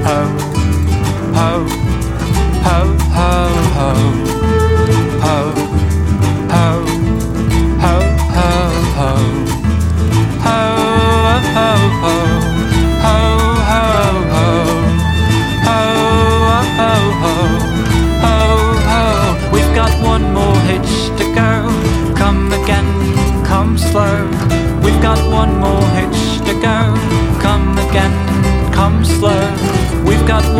ho, ho, ho, ho, ho, ho, ho, ho, ho, ho, ho, ho, ho, ho, ho, ho. We've got one more hitch to go. Come again, come slow. We've got one more hitch to go. Come again, come slow. We've got